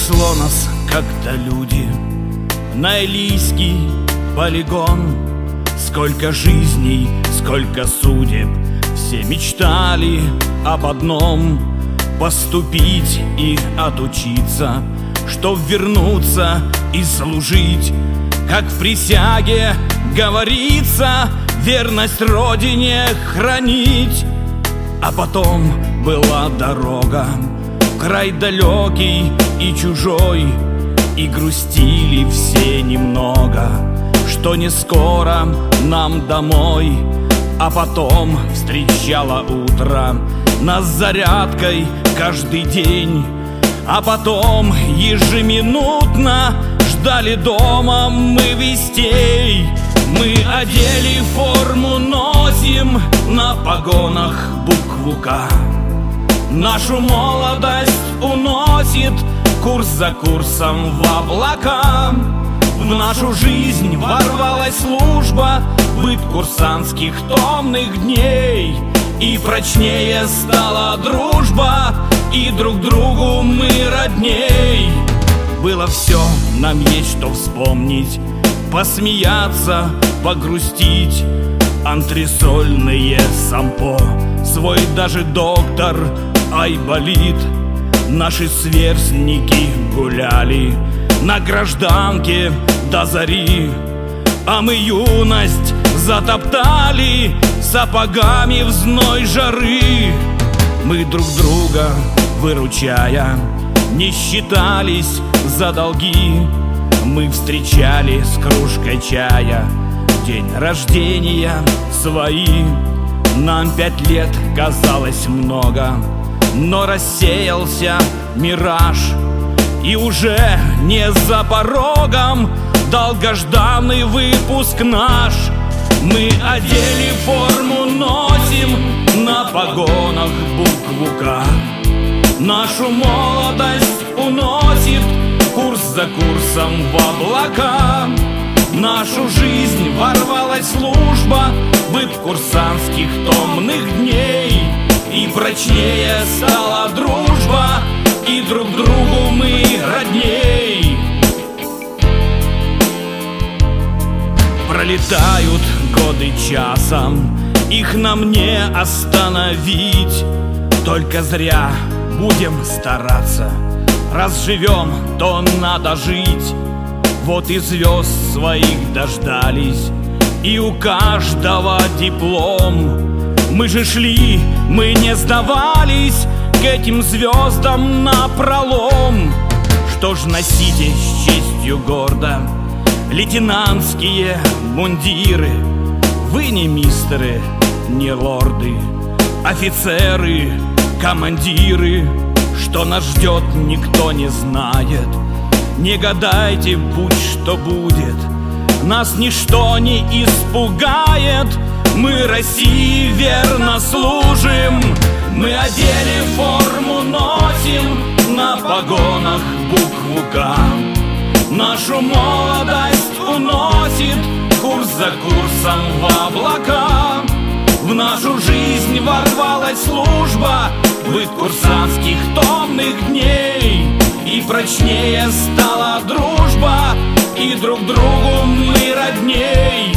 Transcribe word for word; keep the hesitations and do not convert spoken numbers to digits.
Занесло нас как-то, люди, на Элийский полигон. Сколько жизней, сколько судеб, все мечтали об одном: поступить и отучиться, чтоб вернуться и служить, как в присяге говорится, верность Родине хранить. А потом была дорога в край далекий и чужой, и грустили все немного, что не скоро нам домой. А потом встречало утро нас зарядкой каждый день, а потом ежеминутно ждали дома мы вестей. Мы одели форму, носим на погонах букву К. Нашу молодость уносит курс за курсом в облака. В нашу жизнь ворвалась служба, быт курсантских томных дней, и прочнее стала дружба, и друг другу мы родней. Было все, нам есть что вспомнить, посмеяться, погрустить. Антресольные сампо, свой даже доктор Айболит. Наши сверстники гуляли на гражданке до зари, а мы юность затоптали сапогами в зной жары. Мы друг друга, выручая, не считались за долги. Мы встречали с кружкой чая день рождения свои. Нам пять лет казалось много, но рассеялся мираж, и уже не за порогом долгожданный выпуск наш. Мы одели форму, носим на погонах букву К. Нашу молодость уносит курс за курсом в облака. В нашу жизнь ворвалась служба, быт курсантских томных дней, и прочнее стала дружба, и друг другу мы родней. Пролетают годы часом, их нам не остановить. Только зря будем стараться, раз живем, то надо жить. Вот и звезд своих дождались, и у каждого диплом. Мы же шли, мы не сдавались к этим звездам напролом. Что ж, носите с честью гордо лейтенантские мундиры. Вы не мистеры, не лорды, офицеры, командиры. Что нас ждет, никто не знает. Не гадайте, будь что будет, нас ничто не испугает. Мы России верно служим, мы одели форму, носим на погонах букву К. Нашу молодость уносит курс за курсом в облака. В нашу жизнь ворвалась служба, быт курсантских томных дней, и прочнее стала дружба, и друг другу мы родней.